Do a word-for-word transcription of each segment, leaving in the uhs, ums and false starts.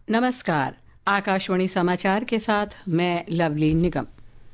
नमस्कार, आकाशवाणी समाचार के साथ मैं लवली निगम।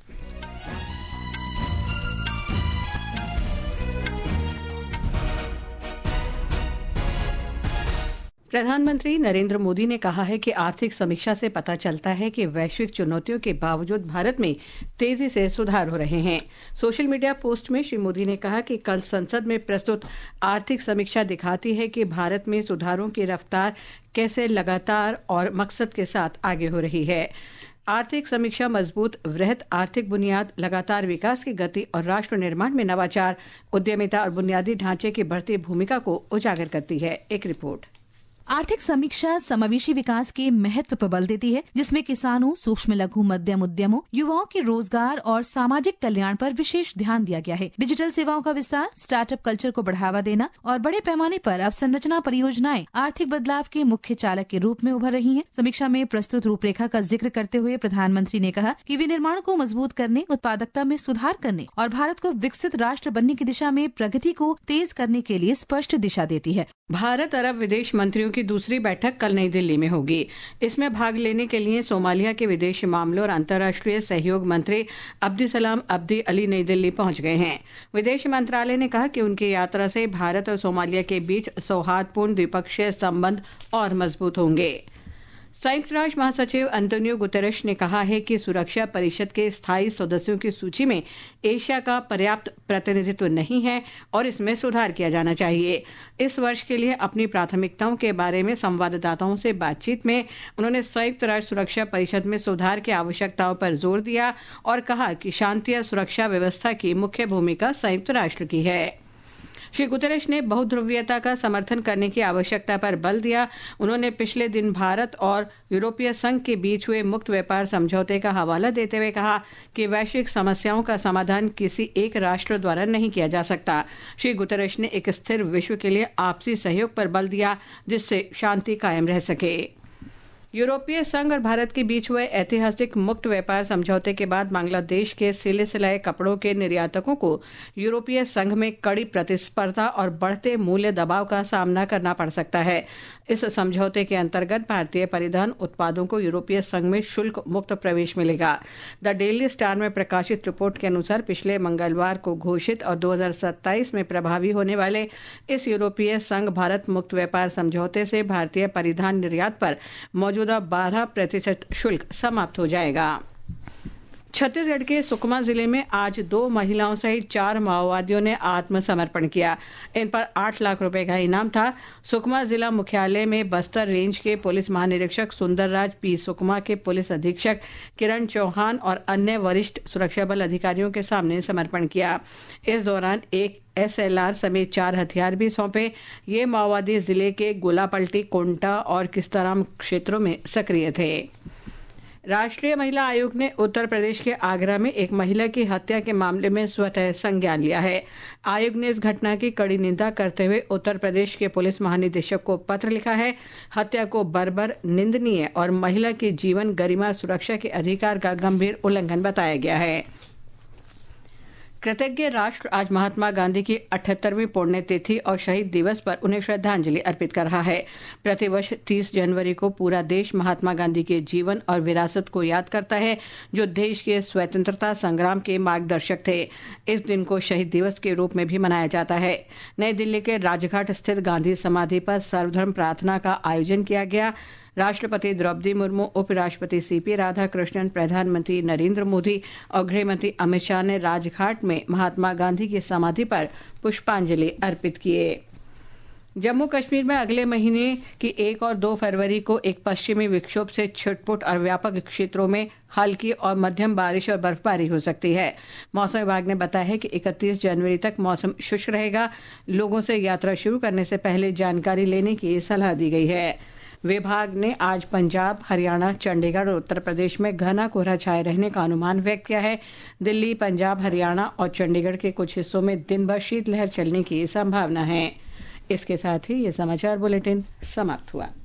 प्रधानमंत्री नरेंद्र मोदी ने कहा है कि आर्थिक समीक्षा से पता चलता है कि वैश्विक चुनौतियों के बावजूद भारत में तेजी से सुधार हो रहे हैं। सोशल मीडिया पोस्ट में श्री मोदी ने कहा कि कल संसद में प्रस्तुत आर्थिक समीक्षा दिखाती है कि भारत में सुधारों की रफ्तार कैसे लगातार और मकसद के साथ आगे हो रही है। आर्थिक समीक्षा मजबूत वृहत आर्थिक बुनियाद, लगातार विकास की गति और राष्ट्र निर्माण में नवाचार, उद्यमिता और बुनियादी ढांचे की बढ़ती भूमिका को उजागर करती है। एक रिपोर्ट। आर्थिक समीक्षा समावेशी विकास के महत्व पर बल देती है, जिसमें किसानों, सूक्ष्म लघु मध्यम उद्यमों, युवाओं के रोजगार और सामाजिक कल्याण पर विशेष ध्यान दिया गया है। डिजिटल सेवाओं का विस्तार, स्टार्टअप कल्चर को बढ़ावा देना और बड़े पैमाने पर अवसंरचना परियोजनाएं आर्थिक बदलाव के मुख्य चालक के रूप में उभर रही हैं। समीक्षा में प्रस्तुत रूपरेखा का जिक्र करते हुए प्रधानमंत्री ने कहा कि विनिर्माण को मजबूत करने, उत्पादकता में सुधार करने और भारत को विकसित राष्ट्र बनने की दिशा में प्रगति को तेज करने के लिए स्पष्ट दिशा देती है। भारत अरब विदेश मंत्रियों की दूसरी बैठक कल नई दिल्ली में होगी। इसमें भाग लेने के लिए सोमालिया के विदेश मामलों और अंतर्राष्ट्रीय सहयोग मंत्री अब्दुसलाम अब्दी अली नई दिल्ली पहुंच गए हैं। विदेश मंत्रालय ने कहा कि उनकी यात्रा से भारत और सोमालिया के बीच सौहार्दपूर्ण द्विपक्षीय संबंध और मजबूत होंगे। संयुक्त राष्ट्र महासचिव अंतोनियो गुतेरेश ने कहा है कि सुरक्षा परिषद के स्थायी सदस्यों की सूची में एशिया का पर्याप्त प्रतिनिधित्व नहीं है और इसमें सुधार किया जाना चाहिए। इस वर्ष के लिए अपनी प्राथमिकताओं के बारे में संवाददाताओं से बातचीत में उन्होंने संयुक्त राष्ट्र सुरक्षा परिषद में सुधार की आवश्यकताओं पर जोर दिया और कहा कि शांति और सुरक्षा व्यवस्था की मुख्य भूमिका संयुक्त राष्ट्र की है। श्री गुतेरेश ने बहुध्रुवीयता का समर्थन करने की आवश्यकता पर बल दिया। उन्होंने पिछले दिन भारत और यूरोपीय संघ के बीच हुए मुक्त व्यापार समझौते का हवाला देते हुए कहा कि वैश्विक समस्याओं का समाधान किसी एक राष्ट्र द्वारा नहीं किया जा सकता। श्री गुतेरेश ने एक स्थिर विश्व के लिए आपसी सहयोग पर बल दिया, जिससे शांति कायम रह सके। यूरोपीय संघ और भारत के बीच हुए ऐतिहासिक मुक्त व्यापार समझौते के बाद बांग्लादेश के सिले सिलाए कपड़ों के निर्यातकों को यूरोपीय संघ में कड़ी प्रतिस्पर्धा और बढ़ते मूल्य दबाव का सामना करना पड़ सकता है। इस समझौते के अंतर्गत भारतीय परिधान उत्पादों को यूरोपीय संघ में शुल्क मुक्त प्रवेश मिलेगा। द डेली स्टार में प्रकाशित रिपोर्ट के अनुसार पिछले मंगलवार को घोषित और दो हज़ार सत्ताईस में प्रभावी होने वाले इस यूरोपीय संघ भारत मुक्त व्यापार समझौते से भारतीय परिधान निर्यात पर मौजूदा बारह प्रतिशत शुल्क समाप्त हो जाएगा। छत्तीसगढ़ के सुकमा जिले में आज दो महिलाओं सहित चार माओवादियों ने आत्मसमर्पण किया। इन पर आठ लाख रुपए का इनाम था। सुकमा जिला मुख्यालय में बस्तर रेंज के पुलिस महानिरीक्षक सुंदरराज पी, सुकमा के पुलिस अधीक्षक किरण चौहान और अन्य वरिष्ठ सुरक्षा बल अधिकारियों के सामने समर्पण किया। इस दौरान एक एस एल आर समेत चार हथियार भी सौंपे। ये माओवादी जिले के गोलापल्टी, कोंटा और किस्ताराम क्षेत्रों में सक्रिय थे। राष्ट्रीय महिला आयोग ने उत्तर प्रदेश के आगरा में एक महिला की हत्या के मामले में स्वतः संज्ञान लिया है। आयोग ने इस घटना की कड़ी निंदा करते हुए उत्तर प्रदेश के पुलिस महानिदेशक को पत्र लिखा है। हत्या को बर्बर, निंदनीय और महिला के जीवन, गरिमा, सुरक्षा के अधिकार का गंभीर उल्लंघन बताया गया है। कृतज्ञ राष्ट्र आज महात्मा गांधी की अठहत्तरवीं पुण्यतिथि और शहीद दिवस पर उन्हें श्रद्धांजलि अर्पित कर रहा है। प्रतिवर्ष तीस जनवरी को पूरा देश महात्मा गांधी के जीवन और विरासत को याद करता है, जो देश के स्वतंत्रता संग्राम के मार्गदर्शक थे। इस दिन को शहीद दिवस के रूप में भी मनाया जाता है। नई दिल्ली के राजघाट स्थित गांधी समाधि पर सर्वधर्म प्रार्थना का आयोजन किया गया। राष्ट्रपति द्रौपदी मुर्मू, उपराष्ट्रपति सी पी राधाकृष्णन, प्रधानमंत्री नरेंद्र मोदी और गृहमंत्री अमित शाह ने राजघाट में महात्मा गांधी की समाधि पर पुष्पांजलि अर्पित किए। जम्मू कश्मीर में अगले महीने की एक और दो फरवरी को एक पश्चिमी विक्षोभ से छिटपुट और व्यापक क्षेत्रों में हल्की और मध्यम बारिश और बर्फबारी हो सकती है। मौसम विभाग ने बताया है कि इकतीस जनवरी तक मौसम शुष्क रहेगा। लोगों से यात्रा शुरू करने से पहले जानकारी लेने की सलाह दी गई है। विभाग ने आज पंजाब, हरियाणा, चंडीगढ़ और उत्तर प्रदेश में घना कोहरा छाए रहने का अनुमान व्यक्त किया है। दिल्ली, पंजाब, हरियाणा और चंडीगढ़ के कुछ हिस्सों में दिन भर शीतलहर चलने की संभावना है। इसके साथ ही ये समाचार बुलेटिन समाप्त हुआ।